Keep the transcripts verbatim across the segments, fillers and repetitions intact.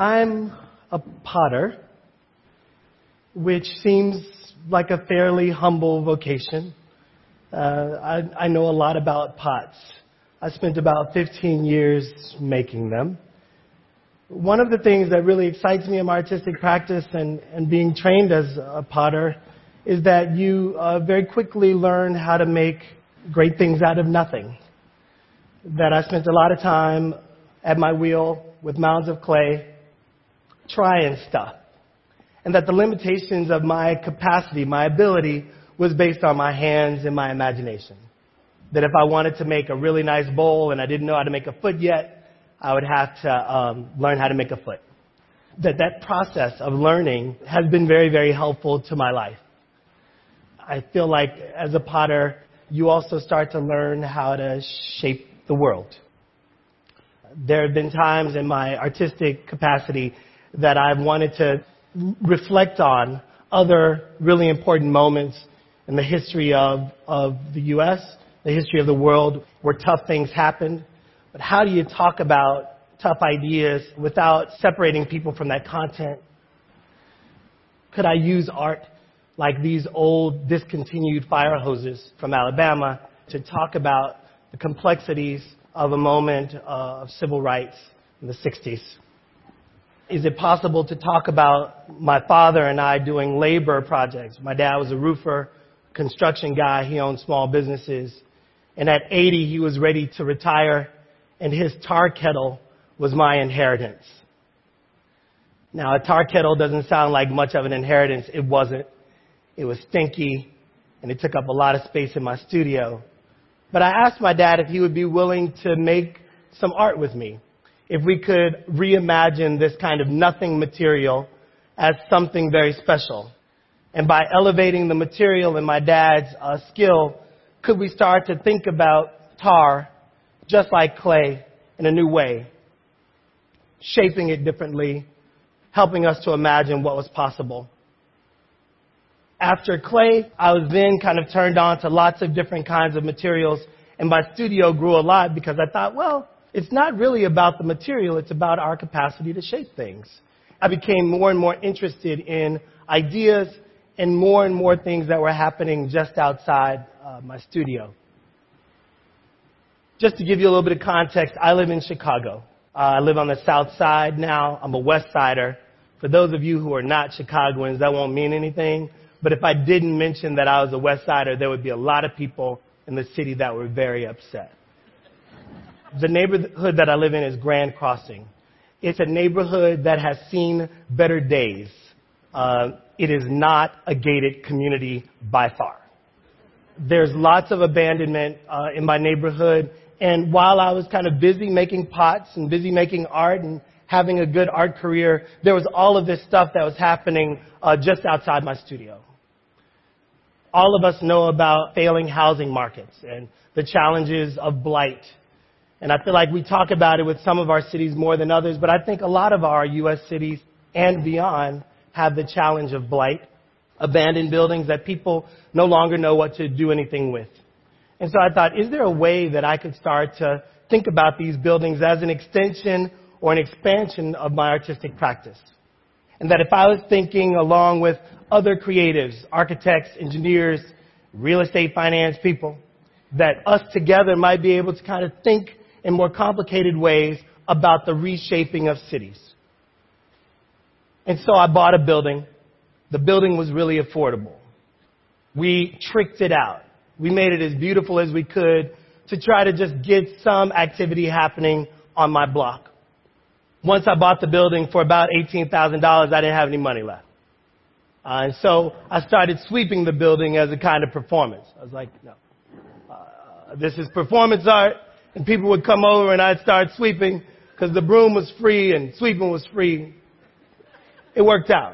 I'm a potter, which seems like a fairly humble vocation. Uh, I, I know a lot about pots. I spent about fifteen years making them. One of the things that really excites me in my artistic practice and, and being trained as a potter is that you uh, very quickly learn how to make great things out of nothing. That I spent a lot of time at my wheel with mounds of clay trying stuff. And that the limitations of my capacity, my ability, was based on my hands and my imagination. That if I wanted to make a really nice bowl and I didn't know how to make a foot yet, I would have to um, learn how to make a foot. That that process of learning has been very, very helpful to my life. I feel like as a potter, you also start to learn how to shape the world. There have been times in my artistic capacity that I've wanted to reflect on other really important moments in the history of, of the U S, the history of the world, where tough things happened. But how do you talk about tough ideas without separating people from that content? Could I use art like these old discontinued fire hoses from Alabama to talk about the complexities of a moment of civil rights in the sixties? Is it possible to talk about my father and I doing labor projects? My dad was a roofer, construction guy. He owned small businesses. And at eighty, he was ready to retire, and his tar kettle was my inheritance. Now, a tar kettle doesn't sound like much of an inheritance. It wasn't. It was stinky, and it took up a lot of space in my studio. But I asked my dad if he would be willing to make some art with me, if we could reimagine this kind of nothing material as something very special. And by elevating the material in my dad's uh, skill, could we start to think about tar just like clay in a new way, shaping it differently, helping us to imagine what was possible. After clay, I was then kind of turned on to lots of different kinds of materials, and my studio grew a lot because I thought, well, it's not really about the material, it's about our capacity to shape things. I became more and more interested in ideas and more and more things that were happening just outside uh, my studio. Just to give you a little bit of context, I live in Chicago. Uh, I live on the south side now. I'm a west sider. For those of you who are not Chicagoans, that won't mean anything. But if I didn't mention that I was a west sider, there would be a lot of people in the city that were very upset. The neighborhood that I live in is Grand Crossing. It's a neighborhood that has seen better days. Uh, it is not a gated community by far. There's lots of abandonment uh, in my neighborhood. And while I was kind of busy making pots and busy making art and having a good art career, there was all of this stuff that was happening uh, just outside my studio. All of us know about failing housing markets and the challenges of blight. And I feel like we talk about it with some of our cities more than others, but I think a lot of our U S cities and beyond have the challenge of blight, abandoned buildings that people no longer know what to do anything with. And so I thought, is there a way that I could start to think about these buildings as an extension or an expansion of my artistic practice? And that if I was thinking along with other creatives, architects, engineers, real estate finance people, that us together might be able to kind of think in more complicated ways about the reshaping of cities. And so I bought a building. The building was really affordable. We tricked it out. We made it as beautiful as we could to try to just get some activity happening on my block. Once I bought the building for about eighteen thousand dollars, I didn't have any money left. Uh, and so I started sweeping the building as a kind of performance. I was like, no, uh, this is performance art. And people would come over and I'd start sweeping because the broom was free and sweeping was free. It worked out.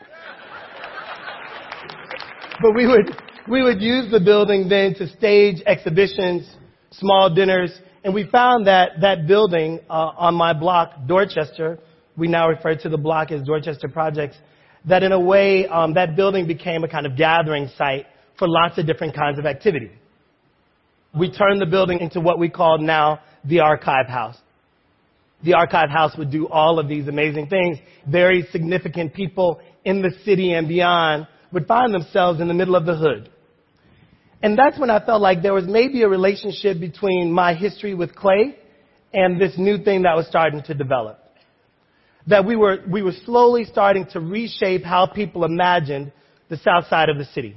But we would, we would use the building then to stage exhibitions, small dinners, and we found that that building uh, on my block, Dorchester, we now refer to the block as Dorchester Projects, that in a way, um, that building became a kind of gathering site for lots of different kinds of activity. We turned the building into what we call now the Archive House. the Archive House would do all of these amazing things. Very significant people in the city and beyond would find themselves in the middle of the hood. And that's when I felt like there was maybe a relationship between my history with clay and this new thing that was starting to develop. That we were, we were slowly starting to reshape how people imagined the south side of the city.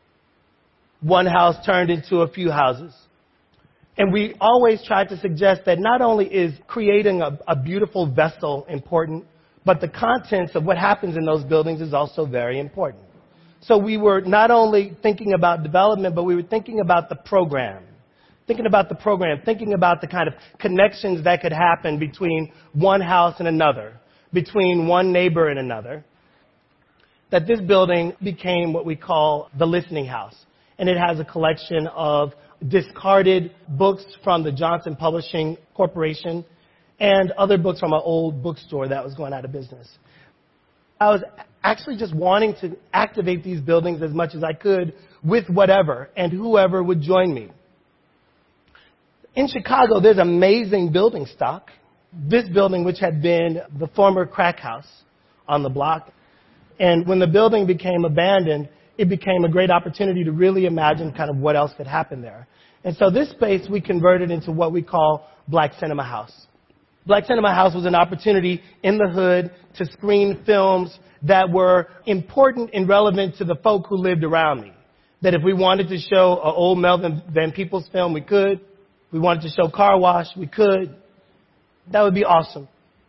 One house turned into a few houses. And we always tried to suggest that not only is creating a, a beautiful vessel important, but the contents of what happens in those buildings is also very important. So we were not only thinking about development, but we were thinking about the program. Thinking about the program, thinking about the kind of connections that could happen between one house and another, between one neighbor and another. That this building became what we call the Listening House. And it has a collection of discarded books from the Johnson Publishing Corporation and other books from an old bookstore that was going out of business. I was actually just wanting to activate these buildings as much as I could with whatever and whoever would join me. In Chicago, there's amazing building stock. This building, which had been the former crack house on the block, and when the building became abandoned, it became a great opportunity to really imagine kind of what else could happen there. And so this space we converted into what we call Black Cinema House. Black Cinema House was an opportunity in the hood to screen films that were important and relevant to the folk who lived around me. That if we wanted to show an old Melvin Van Peebles film, we could. We wanted to show Car Wash, we could. That would be awesome.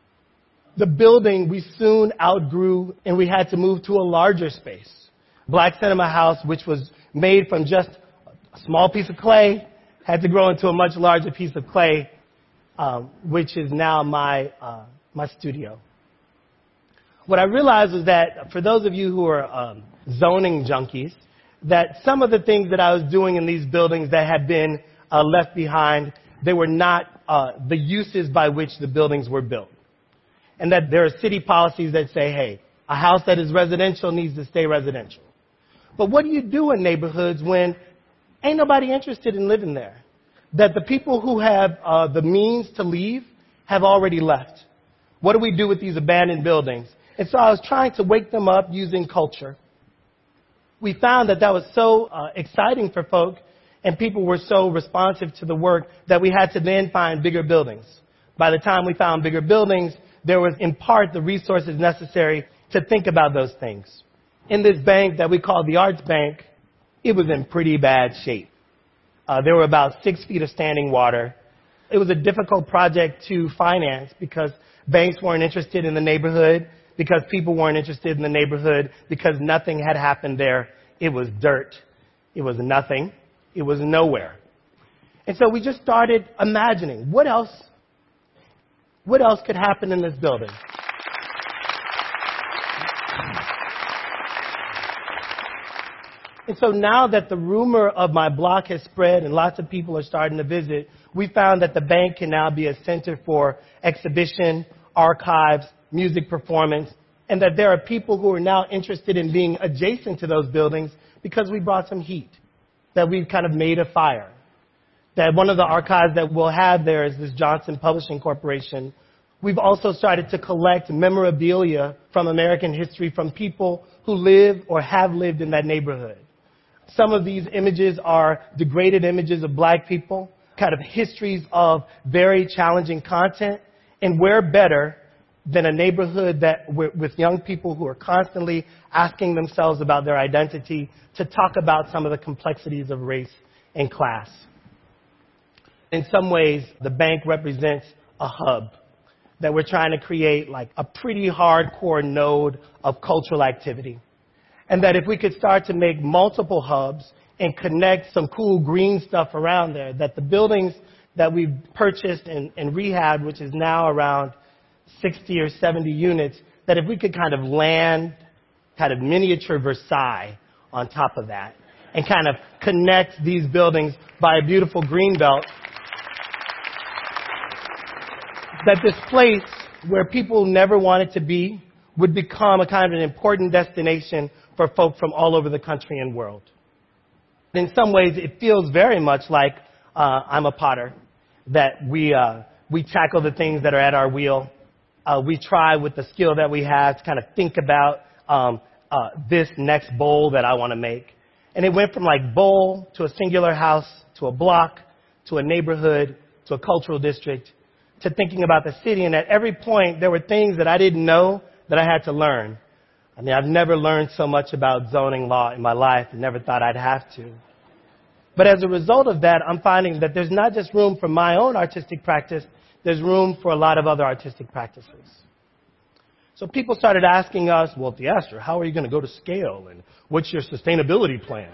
The building we soon outgrew, and we had to move to a larger space. Black Cinema House, which was made from just a small piece of clay, had to grow into a much larger piece of clay, um, which is now my uh, my studio. What I realized was that for those of you who are um, zoning junkies, that some of the things that I was doing in these buildings that had been uh, left behind, they were not uh, the uses by which the buildings were built. And that there are city policies that say, hey, a house that is residential needs to stay residential. But what do you do in neighborhoods when ain't nobody interested in living there? That the people who have uh, the means to leave have already left. What do we do with these abandoned buildings? And so I was trying to wake them up using culture. We found that that was so uh, exciting for folk, and people were so responsive to the work that we had to then find bigger buildings. By the time we found bigger buildings, there was in part the resources necessary to think about those things. In this bank that we call the Arts Bank, it was in pretty bad shape. Uh, there were about six feet of standing water. It was a difficult project to finance because banks weren't interested in the neighborhood, because people weren't interested in the neighborhood, because nothing had happened there. It was dirt. It was nothing. It was nowhere. And so we just started imagining what else, what else could happen in this building. And so now that the rumor of my block has spread and lots of people are starting to visit, we found that the bank can now be a center for exhibition, archives, music performance, and that there are people who are now interested in being adjacent to those buildings because we brought some heat, that we've kind of made a fire. That one of the archives that we'll have there is this Johnson Publishing Corporation. We've also started to collect memorabilia from American history from people who live or have lived in that neighborhood. Some of these images are degraded images of black people, kind of histories of very challenging content, and where better than a neighborhood that with young people who are constantly asking themselves about their identity to talk about some of the complexities of race and class. In some ways, the bank represents a hub that we're trying to create, like a pretty hardcore node of cultural activity. And that if we could start to make multiple hubs and connect some cool green stuff around there, that the buildings that we've purchased and, and rehabbed, which is now around sixty or seventy units, that if we could kind of land kind of miniature Versailles on top of that and kind of connect these buildings by a beautiful green belt, that this place where people never wanted to be would become a kind of an important destination for folk from all over the country and world. In some ways, it feels very much like uh, I'm a Potter, that we uh, we tackle the things that are at our wheel. Uh, we try with the skill that we have to kind of think about um, uh, this next bowl that I want to make. And it went from like bowl to a singular house to a block to a neighborhood to a cultural district to thinking about the city. And at every point, there were things that I didn't know that I had to learn. I mean, I've never learned so much about zoning law in my life and never thought I'd have to. But as a result of that, I'm finding that there's not just room for my own artistic practice, there's room for a lot of other artistic practices. So people started asking us, well, Theaster, how are you going to go to scale? And what's your sustainability plan?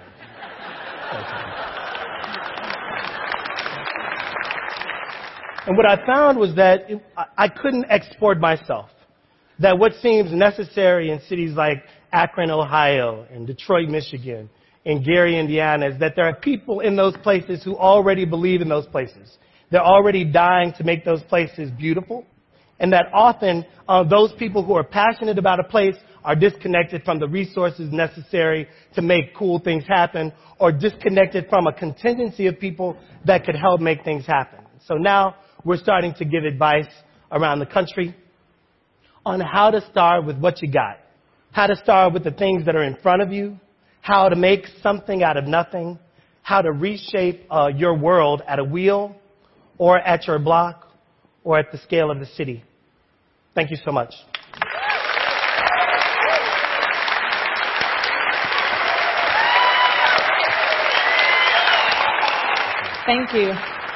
And what I found was that it, I couldn't export myself. That what seems necessary in cities like Akron, Ohio, and Detroit, Michigan, and Gary, Indiana, is that there are people in those places who already believe in those places. They're already dying to make those places beautiful. And that often uh, those people who are passionate about a place are disconnected from the resources necessary to make cool things happen, or disconnected from a contingency of people that could help make things happen. So now we're starting to give advice around the country on how to start with what you got, how to start with the things that are in front of you, how to make something out of nothing, how to reshape uh, your world at a wheel or at your block or at the scale of the city. Thank you so much. Thank you.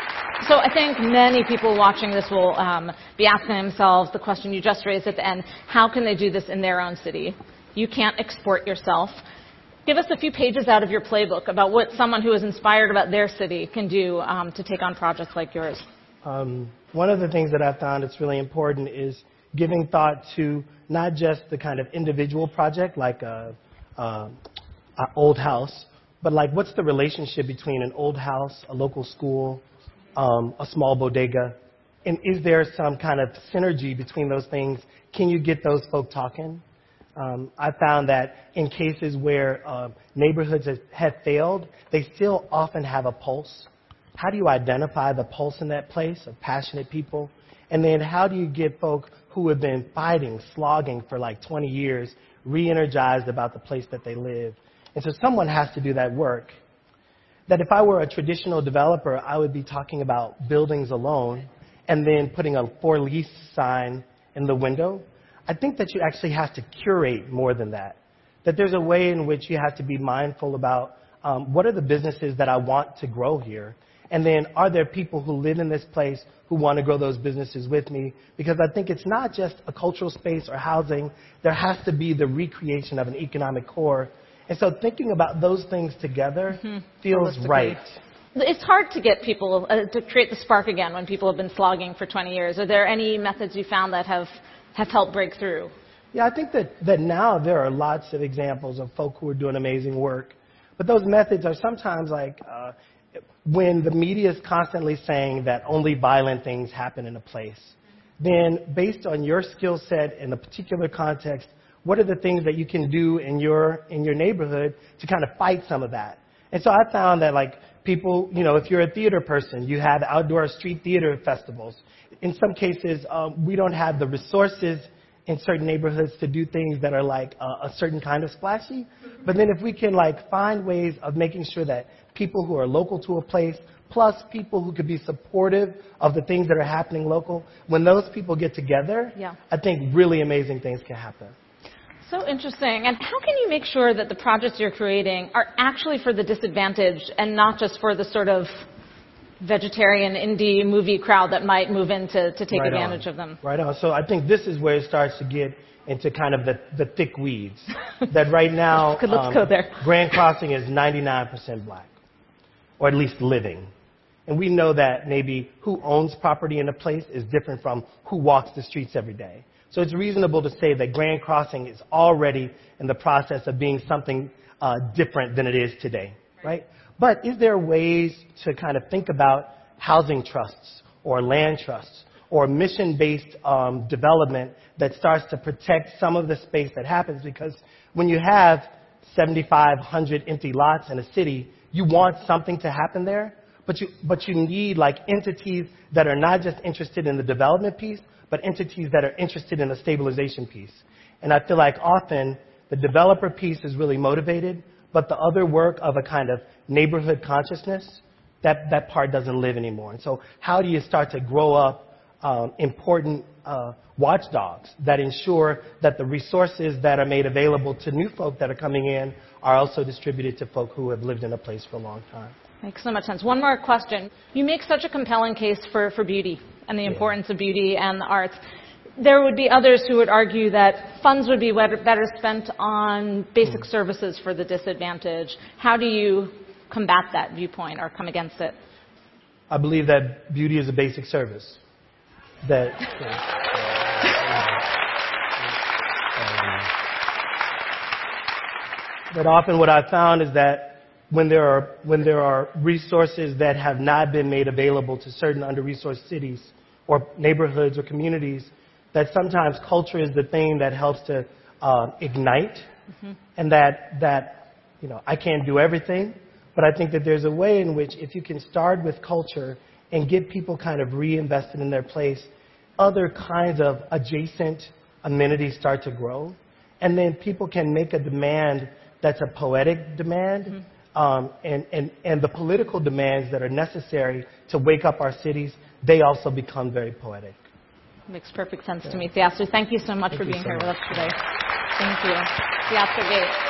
So I think many people watching this will um, be asking themselves the question you just raised at the end: how can they do this in their own city? You can't export yourself. Give us a few pages out of your playbook about what someone who is inspired about their city can do um, to take on projects like yours. Um, one of the things that I found that's really important is giving thought to not just the kind of individual project like a, a, a old house, but like what's the relationship between an old house, a local school, um, a small bodega, and is there some kind of synergy between those things? Can you get those folk talking? Um, I found that in cases where uh, neighborhoods have, have failed, they still often have a pulse. How do you identify the pulse in that place of passionate people? And then how do you get folk who have been fighting, slogging for like twenty years, re-energized about the place that they live? And so someone has to do that work. That if I were a traditional developer, I would be talking about buildings alone and then putting a for lease sign in the window. I think that you actually have to curate more than that. That there's a way in which you have to be mindful about um, what are the businesses that I want to grow here? And then are there people who live in this place who want to grow those businesses with me? Because I think it's not just a cultural space or housing. There has to be the recreation of an economic core. And so thinking about those things together mm-hmm. feels right. It's hard to get people uh, to create the spark again when people have been slogging for twenty years. Are there any methods you found that have, have helped break through? Yeah, I think that, that now there are lots of examples of folk who are doing amazing work. But those methods are sometimes like uh, when the media is constantly saying that only violent things happen in a place, then based on your skill set in a particular context, what are the things that you can do in your in your neighborhood to kind of fight some of that? And so I found that like people, you know, if you're a theater person, you have outdoor street theater festivals. In some cases, um, we don't have the resources in certain neighborhoods to do things that are like uh, a certain kind of splashy. But then if we can like find ways of making sure that people who are local to a place, plus people who could be supportive of the things that are happening local, when those people get together, yeah. I think really amazing things can happen. So interesting. And how can you make sure that the projects you're creating are actually for the disadvantaged and not just for the sort of vegetarian indie movie crowd that might move in to, to take right advantage on. of them? Right on. So I think this is where it starts to get into kind of the, the thick weeds. That right now, Let's um, go there. Grand Crossing is ninety-nine percent black, or at least living. And we know that maybe who owns property in a place is different from who walks the streets every day. So it's reasonable to say that Grand Crossing is already in the process of being something uh, different than it is today, right? But is there ways to kind of think about housing trusts or land trusts or mission-based um, development that starts to protect some of the space that happens? Because when you have seventy-five hundred empty lots in a city, you want something to happen there. But you, but you need like entities that are not just interested in the development piece, but entities that are interested in the stabilization piece. And I feel like often the developer piece is really motivated, but the other work of a kind of neighborhood consciousness, that, that part doesn't live anymore. And so how do you start to grow up um, important uh, watchdogs that ensure that the resources that are made available to new folk that are coming in are also distributed to folk who have lived in a place for a long time? Makes so much sense. One more question. You make such a compelling case for, for beauty and the importance yeah. of beauty and the arts. There would be others who would argue that funds would be better spent on basic mm. services for the disadvantaged. How do you combat that viewpoint or come against it? I believe that beauty is a basic service. That, uh, um, that often what I've found is that when there are when there are resources that have not been made available to certain under-resourced cities or neighborhoods or communities, that sometimes culture is the thing that helps to uh, ignite, mm-hmm. and that that you know I can't do everything, but I think that there's a way in which if you can start with culture and get people kind of reinvested in their place, other kinds of adjacent amenities start to grow, and then people can make a demand that's a poetic demand, mm-hmm. um, and, and, and the political demands that are necessary to wake up our cities, they also become very poetic. Makes perfect sense yeah. to me. Theaster, thank you so much thank for being so here much. with us today. Thank you. Theaster Gate.